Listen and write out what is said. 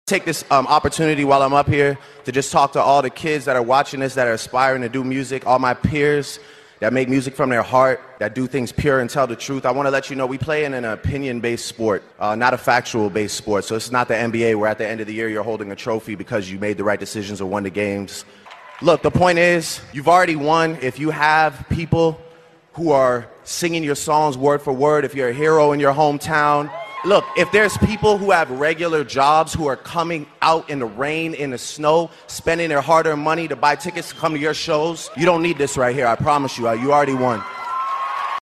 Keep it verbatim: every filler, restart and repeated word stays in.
Take this um, opportunity while I'm up here to just talk to all the kids that are watching this, that are aspiring to do music, all my peers that make music from their heart, that do things pure and tell the truth. I want to let you know we play in an opinion-based sport, uh, not a factual-based sport. So it's not the N B A where at the end of the year you're holding a trophy because you made the right decisions or won the games. Look, the point is, you've already won if you have people who are singing your songs word for word, if you're a hero in your hometown. Look, if there's people who have regular jobs who are coming out in the rain, in the snow, spending their hard-earned money to buy tickets to come to your shows, you don't need this right here, I promise you. You already won.